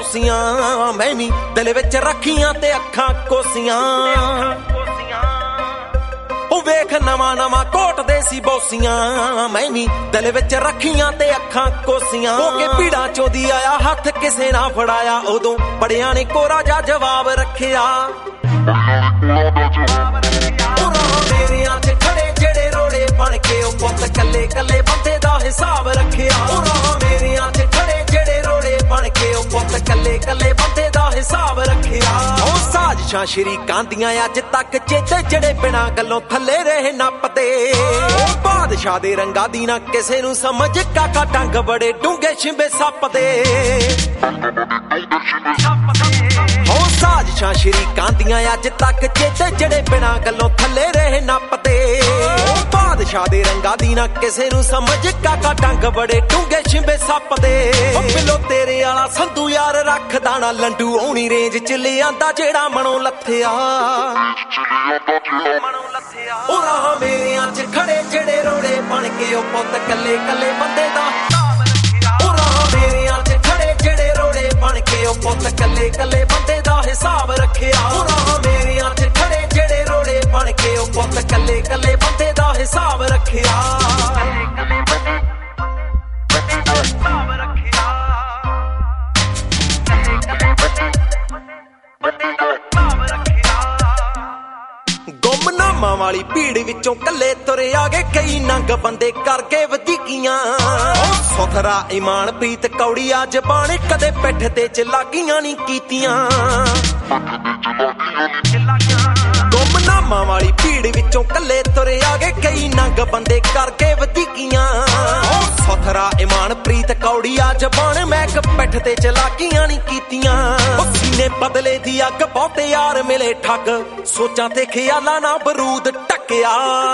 ਕੋਸੀਆਂ ਮੈਂ ਵੀ ਦਿਲ ਵਿੱਚ ਰੱਖੀਆਂ ਤੇ ਅੱਖਾਂ ਕੋਸੀਆਂ ਉਹ ਵੇਖ ਨਵਾਂ ਨਵਾਂ ਕੋਟਦੇ ਸੀ ਬੋਸੀਆਂ ਮੈਂ ਵੀ ਦਿਲ ਵਿੱਚ ਰੱਖੀਆਂ ਤੇ ਅੱਖਾਂ ਕੋਸੀਆਂ ਹੋ ਕੇ ਪੀੜਾਂ ਚੋਂ ਦੀ ਆਇਆ ਹੱਥ ਕਿਸੇ ਨਾ ਫੜਾਇਆ ਉਦੋਂ ਬੜਿਆਂ ਨੇ ਕੋਰਾ ਜਾ ਜਵਾਬ ਰੱਖਿਆ ਮੇਰਿਆਂ 'ਚ ਖੜੇ ਜਿਹੜੇ ਰੋੜੇ ਬਣ ਕੇ ਉਹ ਪੁੱਤ ਕੱਲੇ ਕੱਲੇ ਬੰਦੇ ਦਾ ਹਿਸਾਬ ਰੱਖਿਆ ਮੇਰਿਆਂ 'ਚ ਖੜੇ ਜਿਹੜੇ ਰੋੜੇ ਬਣ ਕੇ ਉਹ ਪੁੱਤ ਕੱਲੇ ਕੱਲੇ ਬੰਦੇ ਦਾ ਹਿਸਾਬ ਰੱਖਿਆ ਉਹ ਸਾਜ਼ਿਸ਼ਾਂ ਸ਼ਰੀਕਾਂ ਦੀਆਂ ਅੱਜ ਤੱਕ ਚੇਤੇ ਜਿਹੜੇ ਬਿਨਾਂ ਗੱਲੋਂ ਥੱਲੇ ਰਹੇ ਨੱਪਦੇ ਉਹ ਬਾਦਸ਼ਾਹ ਦੇ ਰੰਗਾਂ ਦੀ ਨਾ ਕਿਸੇ ਨੂੰ ਸਮਝ ਕਾਕਾ ਟੰਗ ਬੜੇ ਡੂੰਘੇ ਛਿੰਬੇ ਸੱਪ ਦੇ ਉਹ ਸਾਜ਼ਿਸ਼ਾਂ ਸ਼ਰੀਕਾਂ ਦੀਆਂ ਅੱਜ ਤੱਕ ਚੇਤੇ ਜਿਹੜੇ ਬਿਨਾਂ ਗੱਲੋਂ ਥੱਲੇ ਰਹੇ ਨੱਪਦੇ ਉਹ ਬਾਦਸ਼ਾਹ ਦੇ ਰੰਗਾਂ ਦੀ ਨਾ ਕਿਸੇ ਨੂੰ ਸਮਝ ਕਾਕਾ ਟੰਗ ਬੜੇ ਡੂੰਘੇ ਛਿੰਬੇ ਸੱਪ ਦੇ ਉਹ ਬਿੱਲੋ ਤੇਰੇ ਵਾਲਾ ਸੰਧੂ ਯਾਰ ਰੱਖਦਾ ਨਾ ਲੰਡੂ ਆਉਣੀ ਰੇਂਜ ਚ ਲਿਆਂਦਾ ਜਿਹੜਾ ਮਨੋਂ ਲੱਥਿਆ ਉਹ ਰਾਹ ਮੇਰਿਆਂ 'ਚ ਖੜੇ ਜਿਹੜੇ ਰੋੜੇ ਬਣ ਕੇ ਉਹ ਪੁੱਤ ਕੱਲੇ ਕੱਲੇ ਬੰਦੇ ਦਾ ਉਹ ਰਾਹ ਮੇਰਿਆਂ 'ਚ ਖੜੇ ਜਿਹੜੇ ਰੋੜੇ ਬਣ ਕੇ ਉਹ ਪੁੱਤ ਕੱਲੇ ਕੱਲੇ ਬੰਦੇ ਦਾ ਹਿਸਾਬ ਰੱਖਿਆ ਉਹ ਰਾਹ ਮੇਰਿਆਂ 'ਚ ਖੜੇ ਜਿਹੜੇ ਰੋੜੇ ਬਣ ਕੇ ਉਹ ਪੁੱਤ ਕੱਲੇ ਕੱਲੇ ਬੰਦੇ ਦਾ ਹਿਸਾਬ ਰੱਖਿਆ ਗੁੰਮਨਾਮਾਂ ਵਾਲੀ ਭੀੜ ਵਿੱਚੋਂ ਕੱਲੇ ਤੁਰੇ ਆ ਗਏ ਕਈ ਨੰਗ ਬੰਦੇ ਕਰਕੇ ਵਧੀਕੀਆਂ ਸੁਥਰਾ ਇਮਾਨ ਪ੍ਰੀਤ ਕੌੜੀਆ ਜ਼ਬਾਨ ਕਦੇ ਪਿੱਠ ਤੇ ਚਲਾਕੀਆਂ ਨਹੀਂ ਕੀਤੀਆਂ ਗੁੰਮਨਾਮਾਂ ਵਾਲੀ ਭੀੜ ਵਿੱਚੋਂ ਕੱਲੇ ਤੁਰੇ ਆ ਗਏ ਕਈ ਨੰਗ ਬੰਦੇ ਕਰਕੇ ਵਧੀਕੀਆਂ ਸੁਥਰਾ ਇਮਾਨ ਪ੍ਰੀਤ ਕੌੜੀਆ ਜ਼ਬਾਨ ਮੈਂ ਪਿੱਠ ਤੇ ਚਲਾਕੀਆਂ ਨਹੀਂ ਕੀਤੀਆਂ ਉਹ ਸੀਨੇ ਬਦਲੇ ਦੀ ਅੱਗ ਬਹੁਤੇ ਯਾਰ ਮਿਲੇ ਠੱਗ ਸੋਚਾਂ ਤੇ ਖਿਆਲਾਂ ਨਾਲ ਬਰੂਦ ਟੱਕਿਆ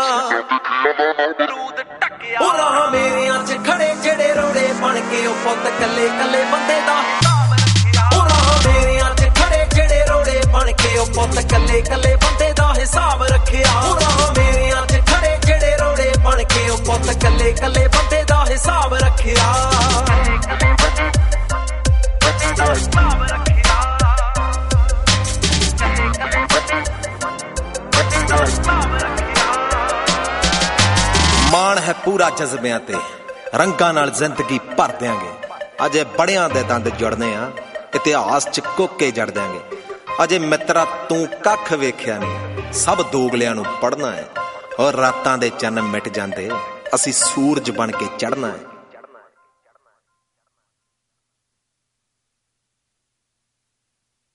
ਉਹ ਰਾਹ ਮੇਰਿਆਂ 'ਚ ਖੜੇ ਜਿਹੜੇ ਰੋੜੇ ਬਣ ਕੇ ਉਹ ਪੁੱਤ ਕੱਲੇ ਕੱਲੇ ਬੰਦੇ ਦਾ ਉਹ ਰਾਹ ਮੇਰਿਆਂ 'ਚ ਖੜੇ ਜਿਹੜੇ ਰੋੜੇ ਬਣ ਕੇ ਉਹ ਪੁੱਤ ਕੱਲੇ ਕੱਲੇ ਬੰਦੇ ਦਾ ਹਿਸਾਬ ਰੱਖਿਆ ਉਹ ਰਾਹ ਮੇਰਿਆਂ 'ਚ ਖੜੇ ਜਿਹੜੇ ਰੋੜੇ ਬਣ ਕੇ ਉਹ ਪੁੱਤ ਕੱਲੇ ਕੱਲੇ ਬੰਦੇ ਦਾ ਹਿਸਾਬ ਰੱਖਿਆ ਮਾਣ ਹੈ ਪੂਰਾ ਜਜ਼ਬਿਆਂ ਤੇ ਰੰਗਾਂ ਨਾਲ ਜ਼ਿੰਦਗੀ ਭਰ ਦਿਆਂਗੇ ਅਜੇ ਬੜਿਆਂ ਦੇ ਦੰਦ ਜੁੜਨੇ ਆ ਇਤਿਹਾਸ 'ਚ ਕੋਕੇ ਜੜ ਦਿਆਂਗੇ ਅਜੇ ਮਿੱਤਰਾ ਤੂੰ ਕੱਖ ਵੇਖਿਆ ਨਹੀਂ ਸਭ ਦੋਗਲਿਆਂ ਨੂੰ ਪੜਨਾ ਹੈ ਔਰ ਰਾਤਾਂ ਦੇ ਚੰਨ ਮਿਟ ਜਾਂਦੇ ਅਸੀਂ ਸੂਰਜ ਬਣ ਕੇ ਚੜਨਾ ਹੈ